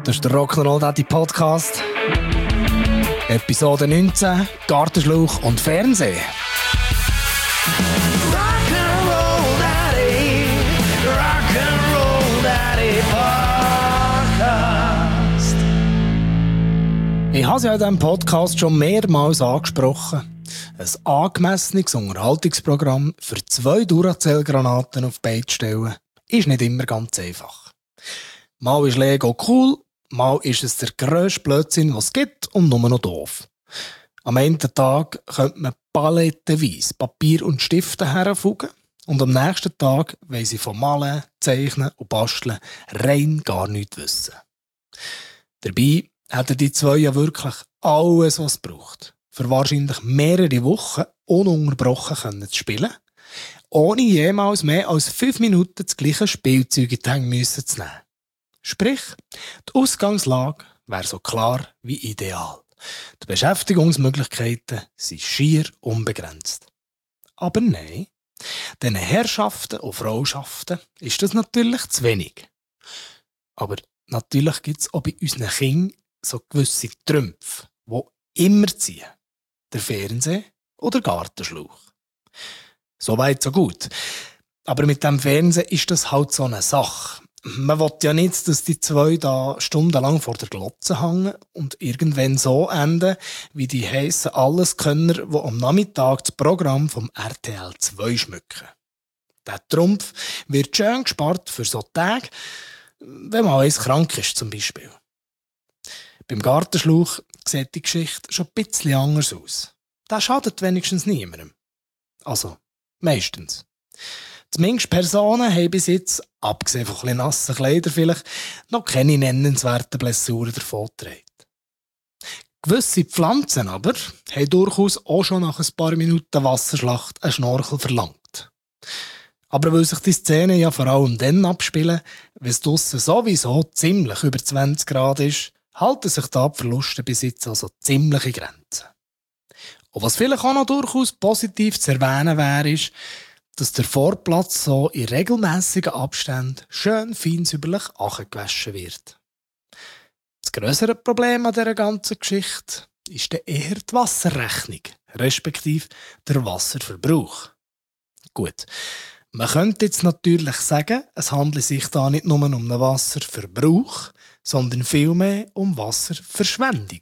Das ist der Rock'n'Roll Daddy Podcast. Episode 19, Gartenschlauch und Fernsehen. Rock'n'Roll Daddy, Rock'n'Roll Daddy Podcast. Ich habe es ja in diesem Podcast schon mehrmals angesprochen. Ein angemessenes Unterhaltungsprogramm für 2 Duracell-Granaten auf die Beine zu stellen, ist nicht immer ganz einfach. Mal ist Lego cool, mal ist es der grösste Blödsinn, was es gibt und nur noch doof. Am Ende des Tages könnte man palettenweise Papier und Stifte herfugen und am nächsten Tag wollen sie von Malen, Zeichnen und Basteln rein gar nichts wissen. Dabei hätten die 2 ja wirklich alles, was es braucht, für wahrscheinlich mehrere Wochen ununterbrochen zu spielen, ohne jemals mehr als 5 Minuten das gleiche Spielzeug in die Hände zu nehmen. Sprich, die Ausgangslage wäre so klar wie ideal. Die Beschäftigungsmöglichkeiten sind schier unbegrenzt. Aber nein, diesen Herrschaften und Frauschaften ist das natürlich zu wenig. Aber natürlich gibt es auch bei unseren Kindern so gewisse Trümpfe, die immer ziehen. Der Fernseher oder der Gartenschlauch. So weit, so gut. Aber mit dem Fernsehen ist das halt so eine Sache. Man will ja nicht, dass die 2 da stundenlang vor der Glotze hängen und irgendwann so enden, wie die heissen Alleskönner, die am Nachmittag das Programm vom RTL 2 schmücken. Der Trumpf wird schön gespart für so Tage, wenn man eins krank ist zum Beispiel. Beim Gartenschlauch sieht die Geschichte schon ein bisschen anders aus. Der schadet wenigstens niemandem. Also, meistens. Zumindest Personen haben bis jetzt, abgesehen von ein bisschen nassen Kleidern vielleicht, noch keine nennenswerten Blessuren davongetragen. Gewisse Pflanzen aber haben durchaus auch schon nach ein paar Minuten Wasserschlacht einen Schnorchel verlangt. Aber weil sich die Szenen ja vor allem dann abspielen, wenn es draussen sowieso ziemlich über 20 Grad ist, halten sich da die Verluste bis jetzt also ziemliche Grenzen. Und was vielleicht auch noch durchaus positiv zu erwähnen wäre, ist, dass der Vorplatz so in regelmässigen Abständen schön fein säuberlich abgewaschen wird. Das grössere Problem an dieser ganzen Geschichte ist dann eher die Wasserrechnung, respektive der Wasserverbrauch. Gut, man könnte jetzt natürlich sagen, es handle sich da nicht nur um einen Wasserverbrauch, sondern vielmehr um Wasserverschwendung.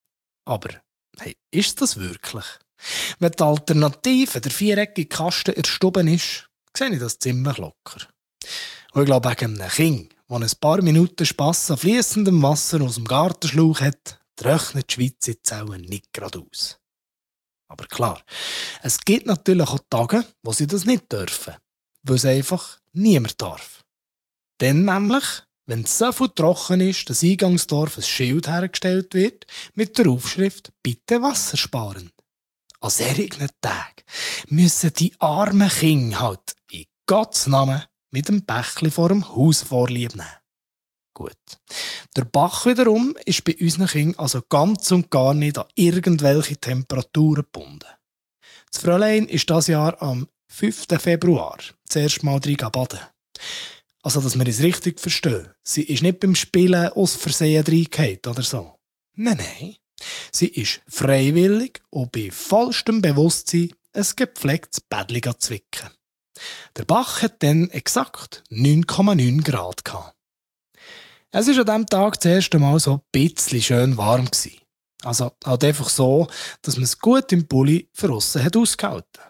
Aber hey, ist das wirklich? Wenn die Alternative der viereckige Kasten erstuben ist, sehe ich das ziemlich locker. Und ich glaube, wegen einem Kind, das ein paar Minuten Spass an fliessendem Wasser aus dem Gartenschlauch hat, trocknet die Schweiz jetzt auch nicht gerade aus. Aber klar, es gibt natürlich auch Tage, wo sie das nicht dürfen, weil es einfach niemand darf. Dann nämlich, wenn es so viel trocken ist, dass Eingangsdorf ein Schild hergestellt wird mit der Aufschrift «Bitte Wasser sparen». An solchen Tagen müssen die armen Kinder halt in Gottes Namen mit dem Bächli vor dem Haus Vorlieb nehmen. Gut. Der Bach wiederum ist bei unseren Kindern also ganz und gar nicht an irgendwelche Temperaturen gebunden. Das Fräulein ist dieses Jahr am 5. Februar das erste Mal drin baden. Also, dass wir es richtig verstehen. Sie ist nicht beim Spielen aus Versehen reingefallen oder so. Nein. Sie ist freiwillig und bei vollstem Bewusstsein ein gepflegtes Bädli zu zwicken. Der Bach hat dann exakt 9,9 Grad gehabt. Es war an diesem Tag das erste Mal so ein bisschen schön warm gewesen. Also halt einfach so, dass man es gut im Pulli für aussen hat ausgehalten.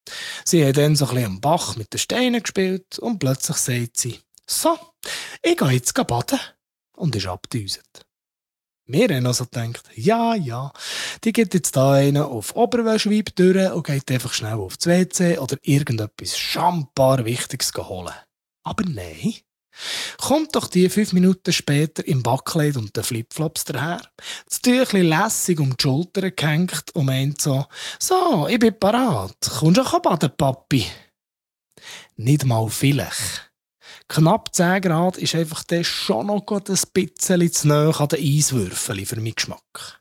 Sie hat dann so ein bisschen am Bach mit den Steinen gespielt und plötzlich sagt sie, «So, ich gehe jetzt baden» und ist abgedüset. Wir haben also gedacht, ja, die geht jetzt da einen auf Oberwäschweib durch und geht einfach schnell auf das WC oder irgendetwas schambar Wichtiges holen. Aber nein, kommt doch die 5 Minuten später im Backkleid und den Flipflops daher, das Tüchli lässig um die Schultern gehängt und meint so, «So, ich bin parat, kommst du auch baden, Papi?» Nicht mal vielleicht. Knapp 10 Grad ist einfach dann schon noch ein bisschen zu nahe an den Eiswürfeln für meinen Geschmack.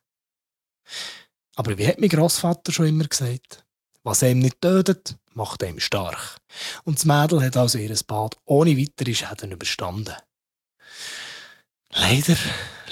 Aber wie hat mein Grossvater schon immer gesagt, was einem nicht tötet, macht einem stark. Und das Mädel hat also ihr Bad ohne weitere Schäden überstanden. Leider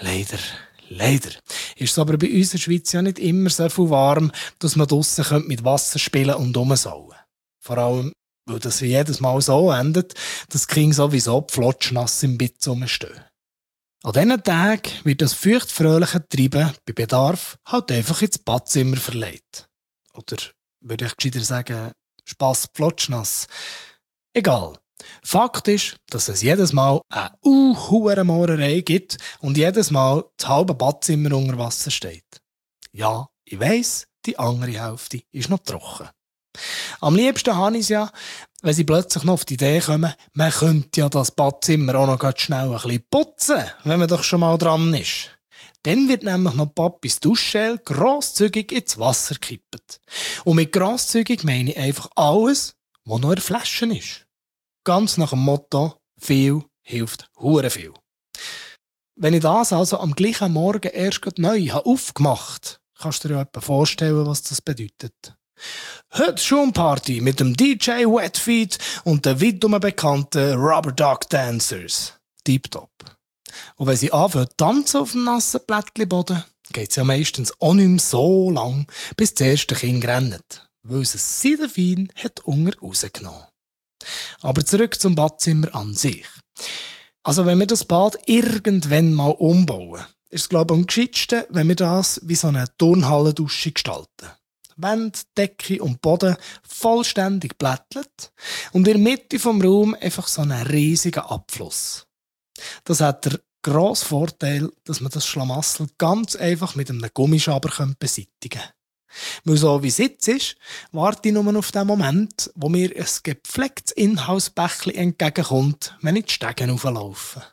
Leider ist es aber bei uns in der Schweiz ja nicht immer so viel warm, dass man draussen mit Wasser spielen und rumsauen. Vor allem, weil das jedes Mal so endet, dass die Kinder sowieso flotschnass im Bett rumstehen. An diesen Tagen wird das feuchtfröhliche Treiben bei Bedarf halt einfach ins Badzimmer verlegt. Oder würde ich gescheiter sagen, Spass flotschnass. Egal. Fakt ist, dass es jedes Mal eine hohe Mohrerei gibt und jedes Mal das halbe Badzimmer unter Wasser steht. Ja, ich weiss, die andere Hälfte ist noch trocken. Am liebsten habe ich es ja, wenn sie plötzlich noch auf die Idee kommen, man könnte ja das Badzimmer auch noch schnell ein bisschen putzen, wenn man doch schon mal dran ist. Dann wird nämlich noch Papis Duschgel grosszügig ins Wasser gekippt. Und mit grosszügig meine ich einfach alles, was noch in der Flasche ist. Ganz nach dem Motto, viel hilft hure viel. Wenn ich das also am gleichen Morgen erst neu aufgemacht habe, kannst du dir ja etwa vorstellen, was das bedeutet. Heute Schumparty mit dem DJ Wetfeet und den weit bekannten Rubber Duck Dancers. Tipptopp. Und wenn sie anfangen zu tanzen auf dem nassen Plättchenboden, geht es ja meistens auch nicht mehr so lang, bis das erste Kind rennt, weil es es Seidenfein hat unter rausgenommen. Aber zurück zum Badzimmer an sich. Also wenn wir das Bad irgendwann mal umbauen, ist es glaube ich am gescheitsten, wenn wir das wie so eine Turnhallendusche gestalten. Wände, Decke und Boden vollständig blättelt und in der Mitte vom Raum einfach so einen riesigen Abfluss. Das hat den grossen Vorteil, dass man das Schlamassel ganz einfach mit einem Gummischaber beseitigen kann. Weil so wie es jetzt ist, warte ich nur auf den Moment, wo mir ein gepflegtes Inhouse-Bächli entgegenkommt, wenn ich die Stegen hochlaufe.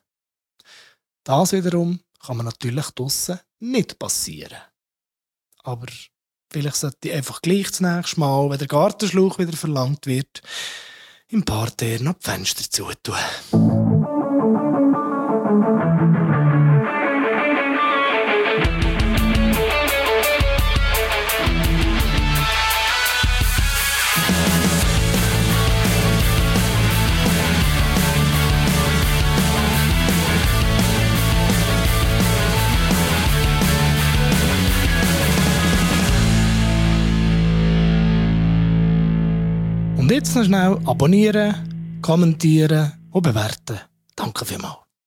Das wiederum kann man natürlich draussen nicht passieren. Aber vielleicht sollte ich einfach gleich das nächste Mal, wenn der Gartenschlauch wieder verlangt wird, im Parterre noch die Fenster zutun. Und jetzt noch schnell abonnieren, kommentieren und bewerten. Danke vielmals.